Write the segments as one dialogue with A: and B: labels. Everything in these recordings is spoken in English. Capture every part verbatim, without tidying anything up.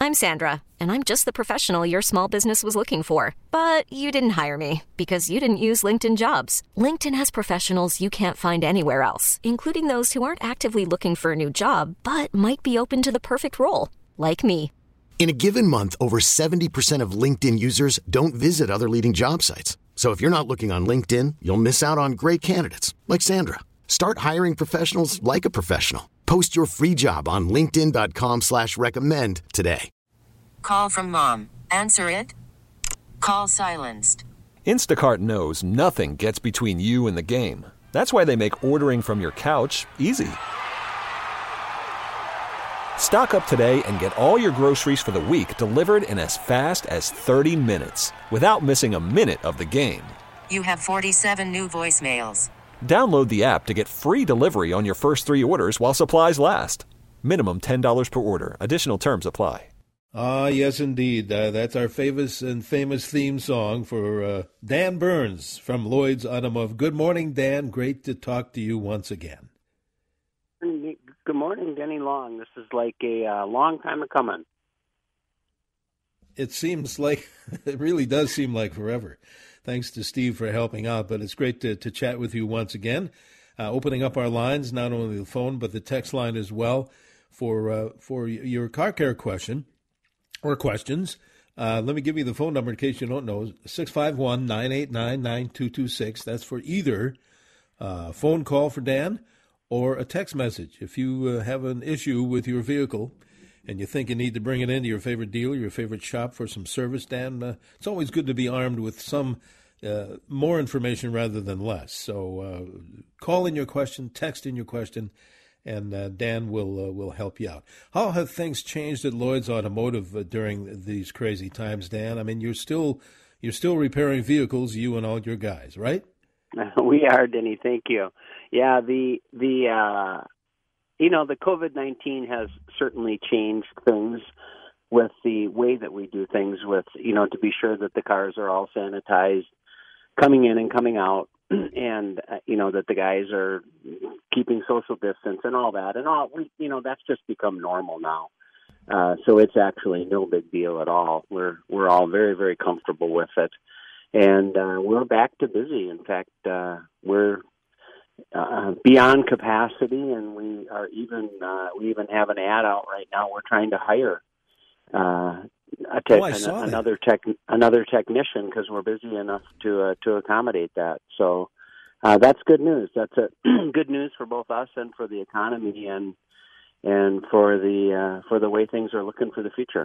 A: I'm Sandra, and I'm just the professional your small business was looking for. But you didn't hire me because you didn't use LinkedIn Jobs. LinkedIn has professionals you can't find anywhere else, including those who aren't actively looking for a new job, but might be open to the perfect role, like me.
B: In a given month, over seventy percent of LinkedIn users don't visit other leading job sites. So if you're not looking on LinkedIn, you'll miss out on great candidates like Sandra. Start hiring professionals like a professional. Post your free job on linkedin.com slash recommend today.
C: Call from mom. Answer it. Call silenced.
D: Instacart knows nothing gets between you and the game. That's why they make ordering from your couch easy. Stock up today and get all your groceries for the week delivered in as fast as thirty minutes without missing a minute of the game.
C: You have forty-seven new voicemails.
D: Download the app to get free delivery on your first three orders while supplies last. Minimum ten dollars per order. Additional terms apply.
E: Ah, yes, indeed. Uh, that's our famous and famous theme song for uh, Dan Burns from Lloyd's Automotive. Good morning, Dan. Great to talk to you once again.
F: Good morning, Denny Long. This is like a uh, long time coming.
E: It seems like, it really does seem like forever. Thanks to Steve for helping out, but it's great to, to chat with you once again. Uh, opening up our lines, not only the phone, but the text line as well for uh, for your car care question or questions. Uh, let me give you the phone number in case you don't know, six five one, nine eight nine, nine two two six. That's for either a phone call for Dan or a text message. If you uh, have an issue with your vehicle and you think you need to bring it into your favorite dealer, your favorite shop for some service, Dan, uh, it's always good to be armed with some uh, more information rather than less. So uh, call in your question, text in your question, and uh, Dan will uh, will help you out. How have things changed at Lloyd's Automotive uh, during these crazy times, Dan? I mean, you're still you're still repairing vehicles, you and all your guys, right?
F: We are, Denny. Thank you. Yeah, the the. Uh... You know, the COVID nineteen has certainly changed things with the way that we do things with, you know, to be sure that the cars are all sanitized coming in and coming out and, uh, you know, that the guys are keeping social distance and all that. And, all we, you know, that's just become normal now. Uh, so it's actually no big deal at all. We're we're all very, very comfortable with it. And uh, we're back to busy. In fact, uh, we're Uh, beyond capacity, and we are even uh, we even have an ad out right now. We're trying to hire uh, a te-
E: oh, I saw
F: an-
E: that.
F: another tech another technician because we're busy enough to uh, to accommodate that. So uh, that's good news. That's a good news for both us and for the economy, and and for the uh, for the way things are looking for the future.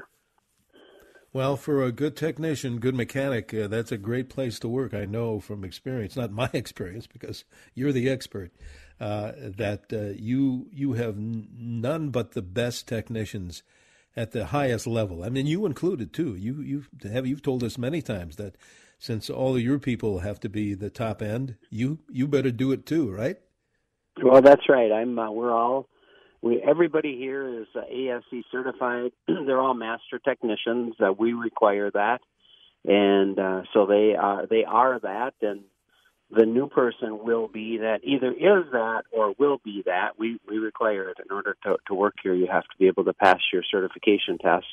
E: Well, for a good technician, good mechanic, uh, that's a great place to work. I know from experience, not my experience, because you're the expert, uh, that uh, you you have n- none but the best technicians at the highest level. I mean, you included too. You you have you've told us many times that since all of your people have to be the top end, you you better do it too, right?
F: Well, that's right. I'm. Uh, we're all. We, everybody here is uh, A S C certified. They're all master technicians. Uh, we require that, and uh, so they are they are that. And the new person will be that. Either is that or will be that. We we require it in order to to work here. You have to be able to pass your certification tests,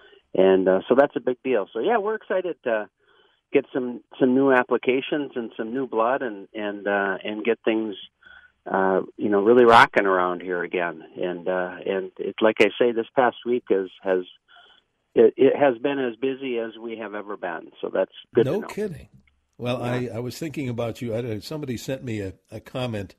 F: and uh, so that's a big deal. So yeah, we're excited to get some some new applications and some new blood, and and uh, and get things. Uh, you know, really rocking around here again, and uh, and it's like I say, this past week is has it, it has been as busy as we have ever been. So that's good.
E: No
F: to know.
E: kidding. Well,
F: yeah.
E: I, I was thinking about you. I, somebody sent me a, a comment,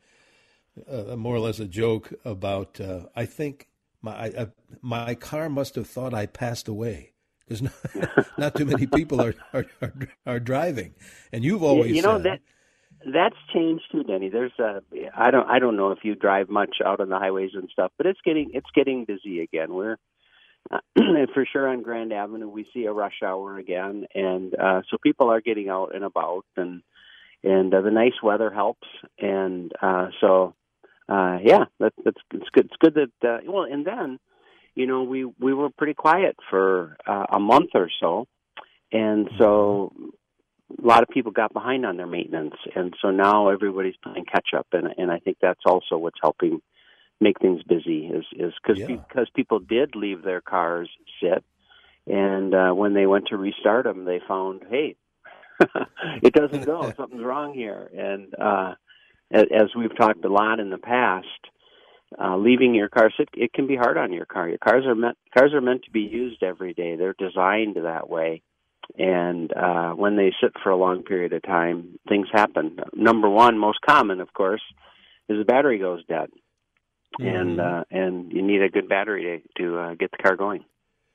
E: uh, more or less a joke about. Uh, I think my I, my car must have thought I passed away because not, not too many people are, are are are driving, and you've always
F: you know
E: said,
F: that. That's changed too, Denny. There's a, I don't, I don't know if you drive much out on the highways and stuff, but it's getting, it's getting busy again. We're uh, for sure on Grand Avenue. We see a rush hour again, and uh, so people are getting out and about, and and uh, the nice weather helps, and uh, so uh, yeah, that, that's it's good. It's good that uh, well, and then you know we we were pretty quiet for uh, a month or so, and so. A lot of people got behind on their maintenance, and so now everybody's playing catch up, and and I think that's also what's helping make things busy is is because
E: Yeah.
F: because people did leave their cars sit, uh, when they went to restart them, they found, hey, it doesn't go. Something's wrong here. And uh, as we've talked a lot in the past, uh, leaving your car sit, it can be hard on your car. Your cars are meant cars are meant to be used every day. They're designed that way. And uh, when they sit for a long period of time, things happen. Number one, most common, of course, is the battery goes dead. Mm-hmm. And uh, and you need a good battery to, to uh, get the car going.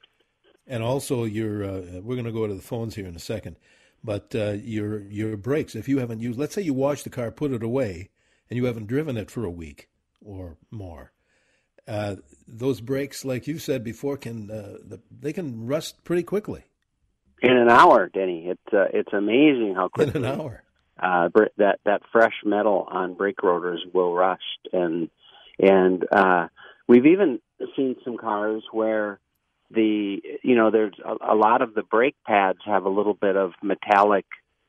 E: And also, your uh, we're going to go to the phones here in a second, but uh, your your brakes, if you haven't used, let's say you wash the car, put it away, and you haven't driven it for a week or more, uh, those brakes, like you said before, can uh, the, they can rust pretty quickly.
F: In an hour, Denny. It's uh, it's amazing how quickly.
E: In an hour.
F: Uh, that that fresh metal on brake rotors will rust, and and uh, we've even seen some cars where the you know there's a, a lot of the brake pads have a little bit of metallic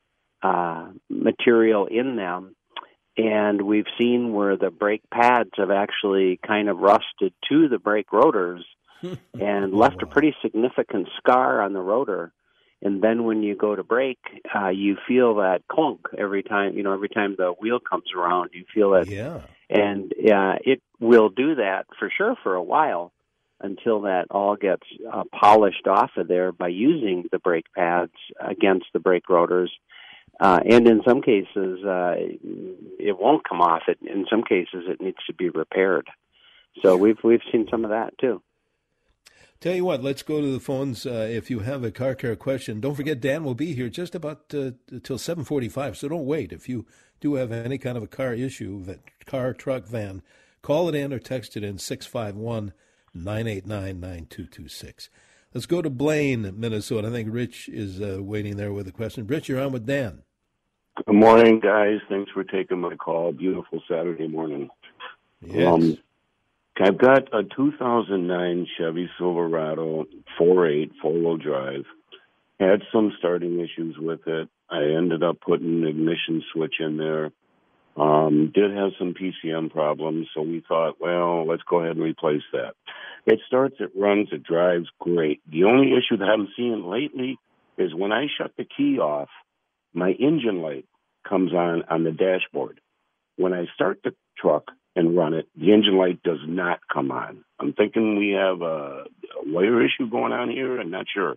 F: uh, material in them, and we've seen where the brake pads have actually kind of rusted to the brake rotors and left oh, wow. a pretty significant scar on the rotor. And then when you go to brake, uh, you feel that clunk every time, you know, every time the wheel comes around, you feel it.
E: Yeah.
F: And uh, it will do that for sure for a while until that all gets uh, polished off of there by using the brake pads against the brake rotors. Uh, and in some cases, uh, it won't come off. It, in some cases, it needs to be repaired. So we've we've seen some of that too.
E: Tell you what, let's go to the phones. Uh, if you have a car care question, don't forget Dan will be here just about uh, till seven forty-five, so don't wait. If you do have any kind of a car issue, that car, truck, van, call it in or text it in six five one, nine eight nine, nine two two six. Let's go to Blaine, Minnesota. I think Rich is uh, waiting there with a question. Rich, you're on with Dan.
G: Good morning, guys. Thanks for taking my call. Beautiful Saturday morning.
E: Yes. Um,
G: I've got a two thousand nine Chevy Silverado four eight four-wheel drive. Had some starting issues with it. I ended up putting an ignition switch in there. Um, did have some P C M problems, so we thought, well, let's go ahead and replace that. It starts, it runs, it drives great. The only issue that I'm seeing lately is when I shut the key off, my engine light comes on on the dashboard. When I start the truck and run it, the engine light does not come on. I'm thinking we have a, a wire issue going on here. I'm not sure.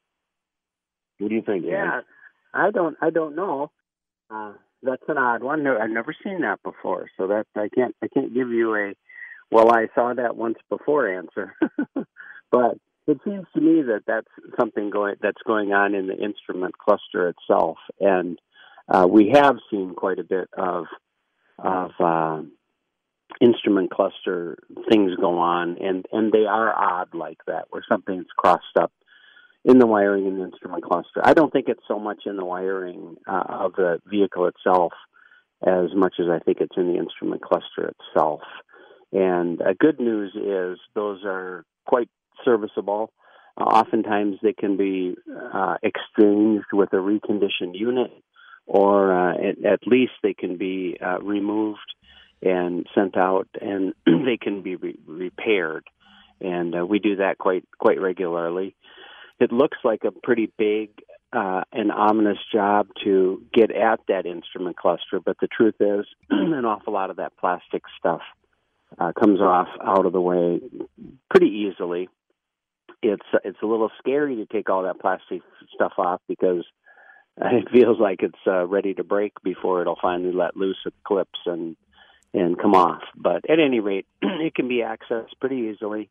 G: What do you think?
F: Yeah,
G: Dan?
F: I don't. I don't know. Uh, that's an odd one. No, I've never seen that before, so that I can't. I can't give you a. Well, I saw that once before answer, but it seems to me that that's something going that's going on in the instrument cluster itself, and uh, we have seen quite a bit of of. Uh, instrument cluster things go on, and, and they are odd like that, where something's crossed up in the wiring in the instrument cluster. I don't think it's so much in the wiring uh, of the vehicle itself as much as I think it's in the instrument cluster itself. And uh, good news is those are quite serviceable. Uh, oftentimes they can be uh, exchanged with a reconditioned unit, or uh, at, at least they can be uh, removed and sent out, and they can be re- repaired, and uh, we do that quite quite regularly. It looks like a pretty big uh, and ominous job to get at that instrument cluster, but the truth is, an awful lot of that plastic stuff uh, comes off out of the way pretty easily. It's it's a little scary to take all that plastic stuff off because it feels like it's uh, ready to break before it'll finally let loose at the clips and and come off. But at any rate, it can be accessed pretty easily.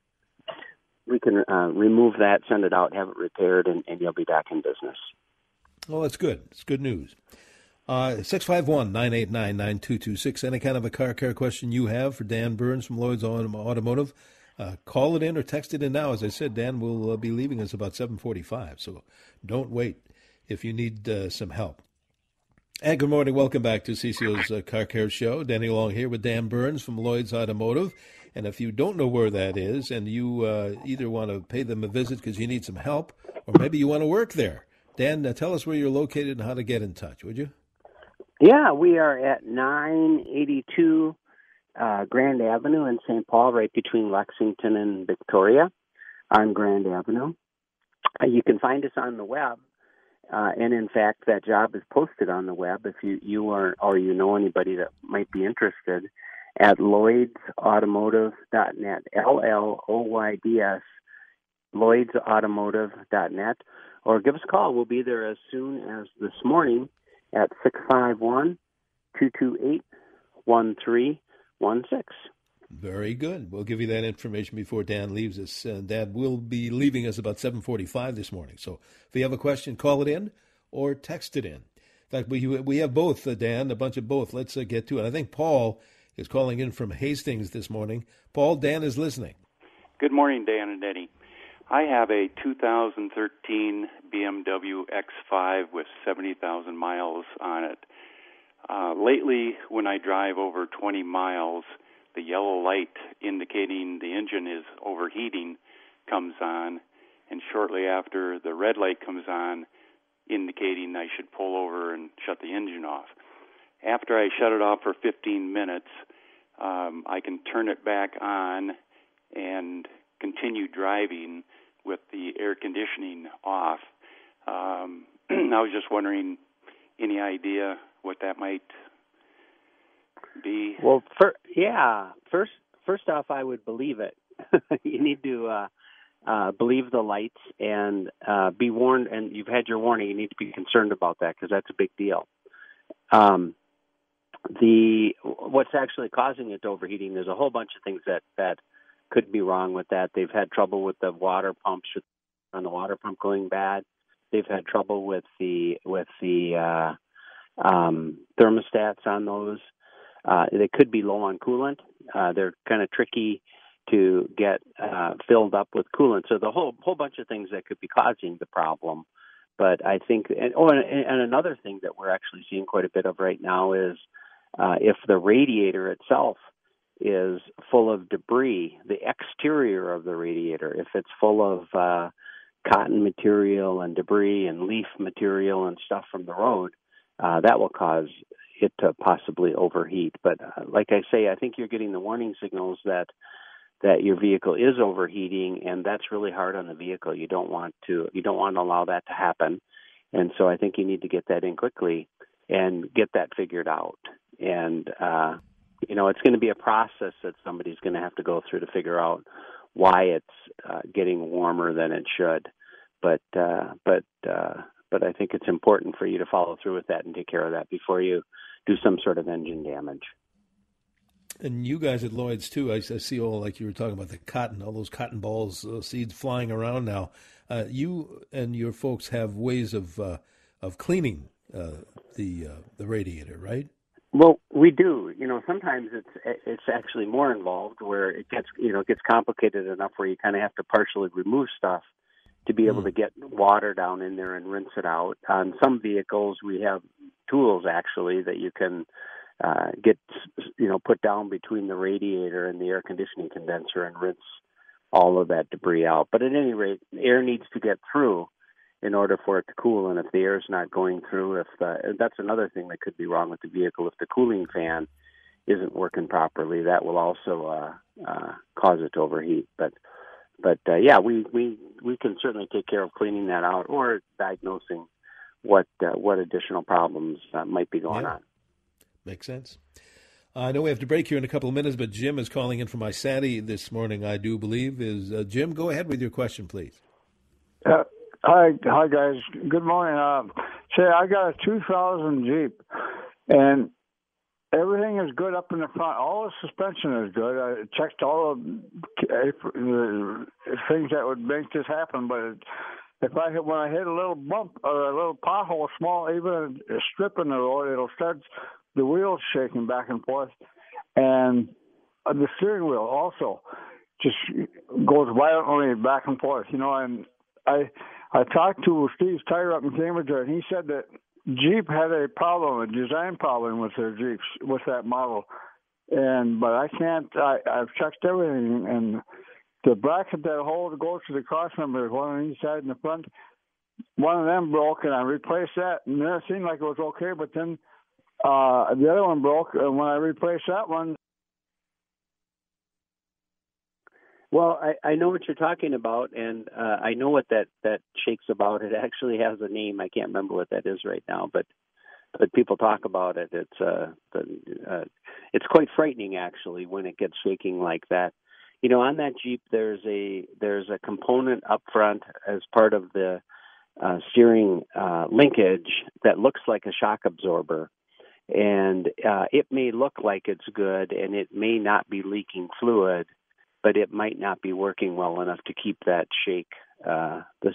F: We can uh, remove that, send it out, have it repaired, and, and you'll be back in business.
E: Well, that's good. It's good news. Uh, six five one, nine eight nine, nine two two six. Any kind of a car care question you have for Dan Burns from Lloyd's Automotive, uh, call it in or text it in now. As I said, Dan will uh, be leaving us about seven forty-five, so don't wait if you need uh, some help. And good morning. Welcome back to C C O's uh, Car Care Show. Danny Long here with Dan Burns from Lloyd's Automotive. And if you don't know where that is and you uh, either want to pay them a visit because you need some help or maybe you want to work there, Dan, uh, tell us where you're located and how to get in touch, would you?
F: Yeah, we are at nine eighty-two uh, Grand Avenue in Saint Paul, right between Lexington and Victoria on Grand Avenue. Uh, you can find us on the web. Uh, and in fact, that job is posted on the web if you, you are, or you know anybody that might be interested at Lloyds Automotive dot net, L L O Y D S, Lloyds Automotive dot net, or give us a call. We'll be there as soon as this morning at six five one, two two eight, one three one six.
E: Very good. We'll give you that information before Dan leaves us. Uh, Dad will be leaving us about seven forty-five this morning. So if you have a question, call it in or text it in. In fact, we we have both, uh, Dan, a bunch of both. Let's uh, get to it. I think Paul is calling in from Hastings this morning. Paul, Dan is listening.
H: Good morning, Dan and Eddie. I have a two thousand thirteen B M W X five with seventy thousand miles on it. Uh, lately, when I drive over twenty miles, the yellow light indicating the engine is overheating comes on, and shortly after, the red light comes on, indicating I should pull over and shut the engine off. After I shut it off for fifteen minutes, um, I can turn it back on and continue driving with the air conditioning off. Um, I was just wondering, any idea what that might be?
F: Well, for, yeah. First, first off, I would believe it. You need to uh, uh, believe the lights and uh, be warned. And you've had your warning. You need to be concerned about that because that's a big deal. Um, the what's actually causing it to overheating? There's a whole bunch of things that that could be wrong with that. They've had trouble with the water pumps on the water pump going bad. They've had trouble with the with the uh, um, thermostats on those. Uh, they could be low on coolant. Uh, they're kind of tricky to get uh, filled up with coolant. So the whole whole bunch of things that could be causing the problem. But I think, and, oh, and, and another thing that we're actually seeing quite a bit of right now is uh, if the radiator itself is full of debris, the exterior of the radiator, if it's full of uh, cotton material and debris and leaf material and stuff from the road, uh, that will cause it to possibly overheat. But uh, like I say, I think you're getting the warning signals that that your vehicle is overheating, and that's really hard on the vehicle. You don't want to you don't want to allow that to happen. And so I think you need to get that in quickly and get that figured out. And uh, you know, it's going to be a process that somebody's going to have to go through to figure out why it's uh, getting warmer than it should. But uh, but uh, but I think it's important for you to follow through with that and take care of that before you do some sort of engine damage.
E: And you guys at Lloyd's, too, I, I see all, like you were talking about, the cotton, all those cotton balls, uh, seeds flying around now. Uh, you and your folks have ways of uh, of cleaning uh, the uh, the radiator, right?
F: Well, we do. You know, sometimes it's it's actually more involved where it gets, you know, it gets complicated enough where you kind of have to partially remove stuff to be able mm. to get water down in there and rinse it out. On some vehicles, we have tools, actually, that you can Uh, get, you know, put down between the radiator and the air conditioning condenser and rinse all of that debris out. But at any rate, air needs to get through in order for it to cool. And if the air's not going through, if the, that's another thing that could be wrong with the vehicle. If the cooling fan isn't working properly, that will also uh, uh, cause it to overheat. But, but uh, yeah, we, we, we can certainly take care of cleaning that out or diagnosing what uh, what additional problems uh, might be going
E: yeah.
F: on.
E: Makes sense. I know we have to break here in a couple of minutes, but Jim is calling in from Isati this morning, I do believe. Is uh, Jim, go ahead with your question, please.
I: Uh, hi, hi, guys. Good morning. Uh, say, I got a two thousand Jeep, and everything is good up in the front. All the suspension is good. I checked all of the things that would make this happen, but if I hit, when I hit a little bump or a little pothole, small, even a strip in the road, it'll start the wheels shaking back and forth, and the steering wheel also just goes violently back and forth. You know, and I I talked to Steve's Tire up in Cambridge, and he said that Jeep had a problem, a design problem with their Jeeps, with that model. And but I can't. I, I've checked everything, and the bracket that holds goes to the cross members, one on each side in the front. One of them broke, and I replaced that, and then it seemed like it was okay, but then Uh, the other one broke, and when I replaced that one.
F: Well, I, I know what you're talking about, and uh, I know what that, that shake's about. It actually has a name. I can't remember what that is right now, but but people talk about it. It's uh, the, uh, it's quite frightening actually when it gets shaking like that. You know, on that Jeep, there's a there's a component up front as part of the uh, steering uh, linkage that looks like a shock absorber, and uh, it may look like it's good, and it may not be leaking fluid, but it might not be working well enough to keep that shake. Uh, this,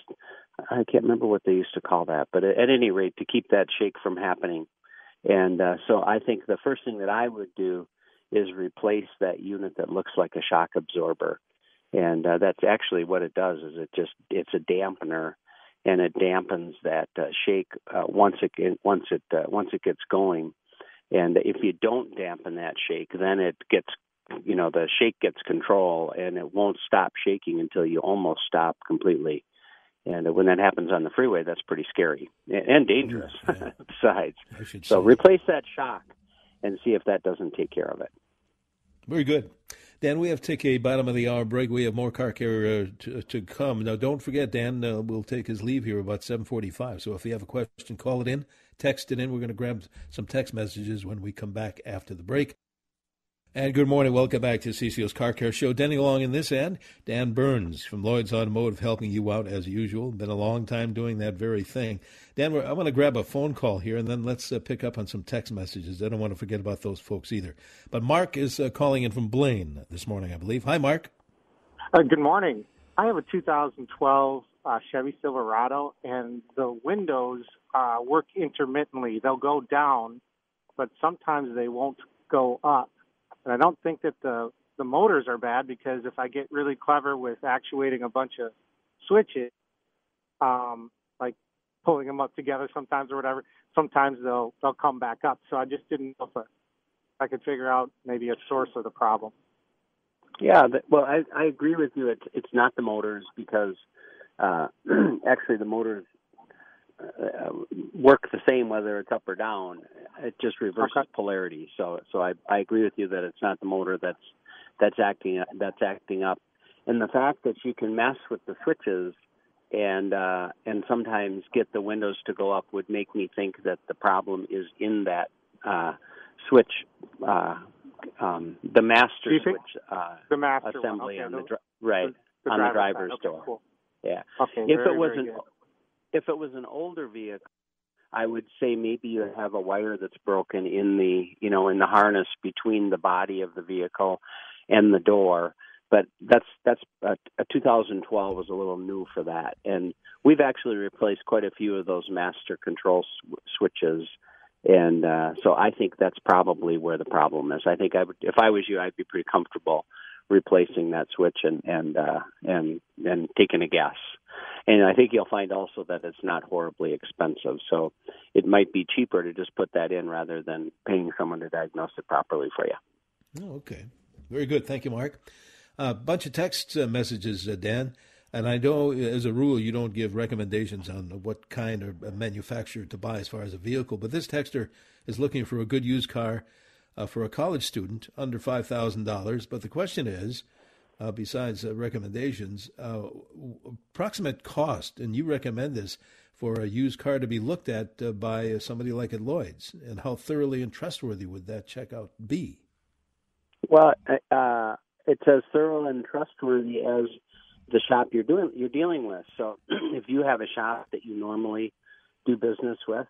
F: I can't remember what they used to call that, but at, at any rate, to keep that shake from happening. And uh, so I think the first thing that I would do is replace that unit that looks like a shock absorber. And uh, that's actually what it does is it just, it's a dampener, and it dampens that uh, shake uh, once it, once it, uh, once it gets going. And if you don't dampen that shake, then it gets you know, the shake gets control, and it won't stop shaking until you almost stop completely. And when that happens on the freeway, that's pretty scary and dangerous, yeah. Besides. So replace that shock and see if that doesn't take care of it.
E: Very good. Dan, we have to take a bottom of the hour break. We have more car care uh, to, to come. Now, don't forget, Dan uh, will take his leave here about seven forty-five. So if you have a question, call it in, text it in. We're going to grab some text messages when we come back after the break. And good morning. Welcome back to C C O's Car Care Show. Denny along in this end. Dan Burns from Lloyd's Automotive helping you out as usual. Been a long time doing that very thing. Dan, I want to grab a phone call here, and then let's uh, pick up on some text messages. I don't want to forget about those folks either. But Mark is uh, calling in from Blaine this morning, I believe. Hi, Mark.
J: Uh, good morning. I have a two thousand twelve uh, Chevy Silverado, and the windows uh, work intermittently. They'll go down, but sometimes they won't go up. And I don't think that the, the motors are bad, because if I get really clever with actuating a bunch of switches, um, like pulling them up together sometimes or whatever, sometimes they'll they'll come back up. So I just didn't know if I, if I could figure out maybe a source of the problem.
F: Yeah, well, I, I agree with you. It's, it's not the motors, because uh, actually the motors uh, work the same whether it's up or down. It just reverses okay. polarity. So, so I, I agree with you that it's not the motor that's that's acting that's acting up, and the fact that you can mess with the switches and uh, and sometimes get the windows to go up would make me think that the problem is in that uh, switch, uh, um, the master switch uh,
J: the master
F: assembly
J: okay,
F: on the,
J: the
F: dri- right
J: the, the
F: on the driver's
J: okay,
F: door.
J: Cool.
F: Yeah.
J: Okay.
F: If
J: very,
F: it was
J: very
F: an
J: good.
F: if it was an older vehicle, I would say maybe you have a wire that's broken in the, you know, in the harness between the body of the vehicle and the door. But that's that's uh, a two thousand twelve was a little new for that, and we've actually replaced quite a few of those master control sw- switches, and uh, so I think that's probably where the problem is. I think I would, if I was you, I'd be pretty comfortable replacing that switch and and uh, and and taking a guess. And I think you'll find also that it's not horribly expensive. So it might be cheaper to just put that in rather than paying someone to diagnose it properly for you.
E: Oh, okay. Very good. Thank you, Mark. A uh, bunch of text uh, messages, uh, Dan. And I know, as a rule, you don't give recommendations on what kind of manufacturer to buy as far as a vehicle. But this texter is looking for a good used car uh, for a college student under five thousand dollars. But the question is, Uh, besides uh, recommendations, uh, approximate cost, and you recommend this for a used car to be looked at uh, by somebody like at Lloyd's, and how thoroughly and trustworthy would that checkout be?
F: Well, uh, it's as thorough and trustworthy as the shop you're doing you're dealing with. So, if you have a shop that you normally do business with,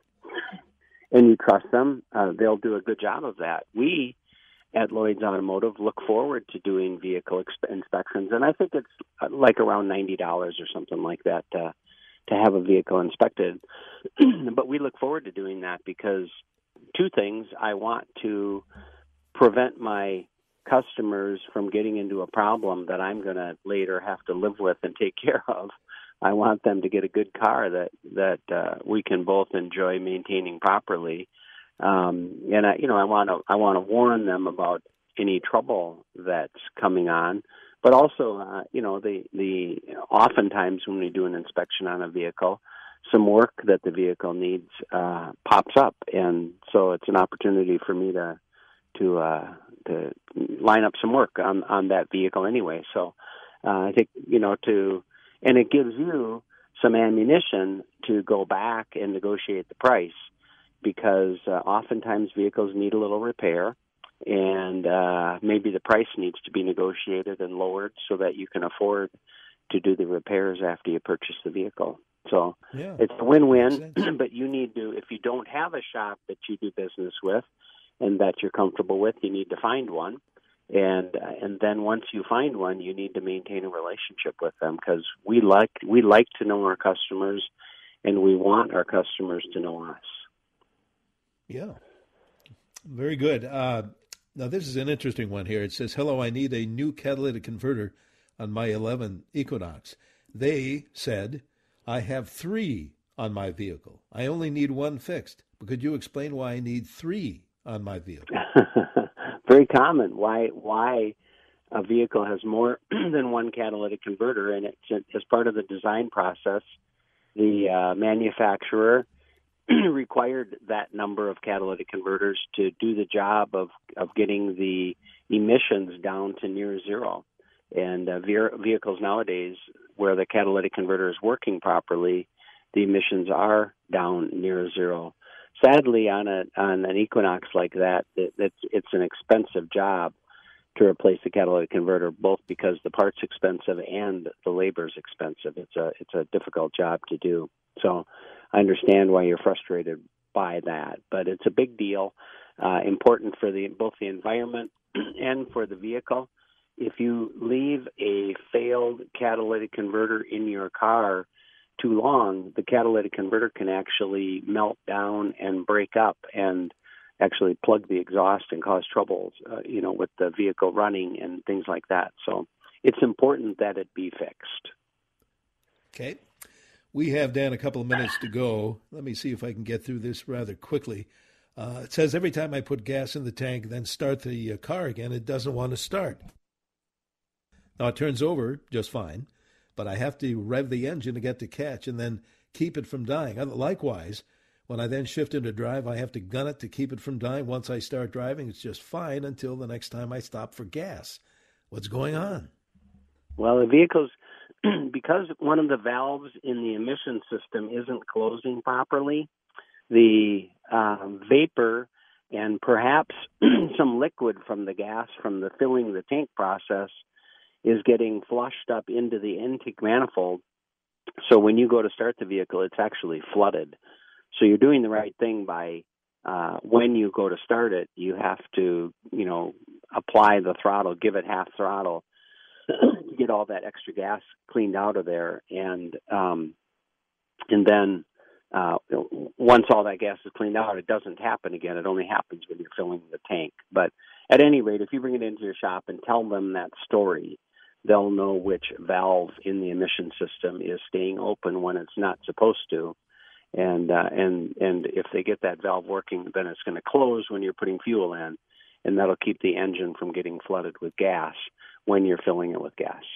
F: and you trust them, uh, they'll do a good job of that. We at Lloyd's Automotive look forward to doing vehicle exp- inspections, and I think it's like around ninety dollars or something like that uh, to have a vehicle inspected. But we look forward to doing that because two things. I want to prevent my customers from getting into a problem that I'm going to later have to live with and take care of. I want them to get a good car that, that uh, we can both enjoy maintaining properly. Um, and I, you know, I want to, I want to warn them about any trouble that's coming on, but also, uh, you know, the, the, oftentimes when we do an inspection on a vehicle, some work that the vehicle needs, uh, pops up. And so it's an opportunity for me to, to, uh, to line up some work on, on that vehicle anyway. So, Uh, I think, you know, to, and it gives you some ammunition to go back and negotiate the price, because uh, oftentimes vehicles need a little repair, and uh, maybe the price needs to be negotiated and lowered so that you can afford to do the repairs after you purchase the vehicle. So
E: yeah,
F: it's a win-win, but you need to, if you don't have a shop that you do business with and that you're comfortable with, you need to find one. And uh, and then once you find one, you need to maintain a relationship with them, because we like we like to know our customers, and we want our customers to know us.
E: Yeah, very good. Uh, now this is an interesting one here. It says, "Hello, I need a new catalytic converter on my eleven Equinox." They said, "I have three on my vehicle. I only need one fixed. But could you explain why I need three on my vehicle?"
F: Very common. Why why a vehicle has more than one catalytic converter, and it's as part of the design process, the uh, manufacturer required that number of catalytic converters to do the job of, of getting the emissions down to near zero. And uh, ve- vehicles nowadays, where the catalytic converter is working properly, the emissions are down near zero. Sadly, on a on an Equinox like that, it, it's it's an expensive job to replace the catalytic converter, both because the part's expensive and the labor's expensive. It's a it's a difficult job to do. So I understand why you're frustrated by that, but it's a big deal, uh, important for the both the environment and for the vehicle. If you leave a failed catalytic converter in your car too long, the catalytic converter can actually melt down and break up and actually plug the exhaust and cause troubles, uh, you know, with the vehicle running and things like that. So it's important that it be fixed.
E: Okay. We have, Dan, a couple of minutes to go. Let me see if I can get through this rather quickly. Uh, it says every time I put gas in the tank, then start the uh, car again, it doesn't want to start. Now, it turns over just fine, but I have to rev the engine to get the catch and then keep it from dying. Likewise, when I then shift into drive, I have to gun it to keep it from dying. Once I start driving, it's just fine until the next time I stop for gas. What's going on?
F: Well, the vehicle's, because one of the valves in the emission system isn't closing properly, the uh, vapor and perhaps some liquid from the gas from the filling the tank process is getting flushed up into the intake manifold. So when you go to start the vehicle, it's actually flooded. So you're doing the right thing by, uh, when you go to start it, you have to, you know, apply the throttle, give it half throttle to get all that extra gas cleaned out of there. And, um, and then, uh, once all that gas is cleaned out, it doesn't happen again. It only happens when you're filling the tank. But at any rate, if you bring it into your shop and tell them that story, they'll know which valve in the emission system is staying open when it's not supposed to. And uh, and and if they get that valve working, then it's going to close when you're putting fuel in, and that'll keep the engine from getting flooded with gas when you're filling it with gas.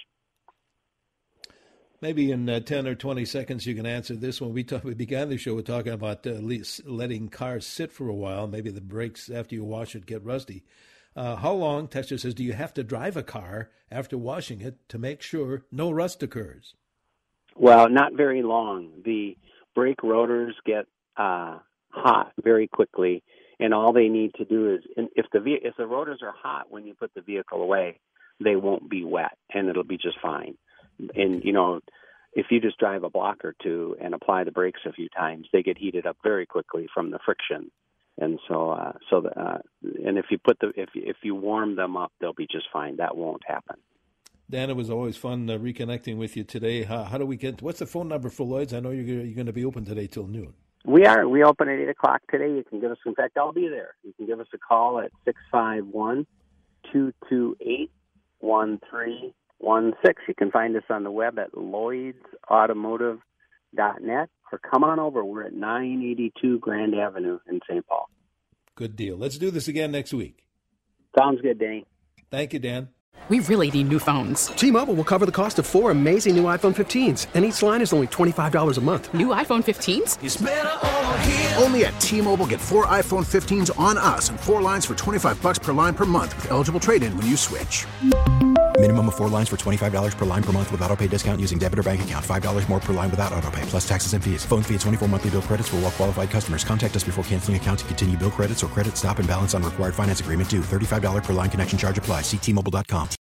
E: Maybe in uh, ten or twenty seconds you can answer this one. We talk, we began the show with talking about uh, letting cars sit for a while. Maybe the brakes after you wash it get rusty. Uh, how long, Texture says, do you have to drive a car after washing it to make sure no rust occurs?
F: Well, not very long. The brake rotors get uh, hot very quickly, and all they need to do is, if the if the rotors are hot when you put the vehicle away, they won't be wet, and it'll be just fine. And, you know, if you just drive a block or two and apply the brakes a few times, they get heated up very quickly from the friction. And so, uh, so, the, uh, and if you put the, if if you warm them up, they'll be just fine. That won't happen.
E: Dan, it was always fun uh, reconnecting with you today. How, how do we get? What's the phone number for Lloyd's? I know you're you're going to be open today till noon.
F: We are. We open at eight o'clock today. You can give us. In fact, I'll be there. You can give us a call at six five one, two two eight, one three one six. You can find us on the web at lloyds automotive dot net. Or come on over. We're at nine eighty-two Grand Avenue in Saint Paul.
E: Good deal. Let's do this again next week.
F: Sounds good, Danny.
E: Thank you, Dan.
K: We really need new phones.
L: T-Mobile will cover the cost of four amazing new iPhone fifteens, and each line is only twenty-five dollars a month.
K: New iPhone fifteens?
M: It's better over here. Only at T-Mobile, get four iPhone fifteens on us and four lines for twenty-five dollars per line per month with eligible trade-in when you switch.
N: Minimum of four lines for twenty-five dollars per line per month with autopay discount using debit or bank account. five dollars more per line without autopay, plus taxes and fees. Phone fee at twenty-four monthly bill credits for well qualified customers. Contact us before canceling account to continue bill credits or credit stop and balance on required finance agreement due. thirty-five dollars per line connection charge applies. See T Mobile dot com.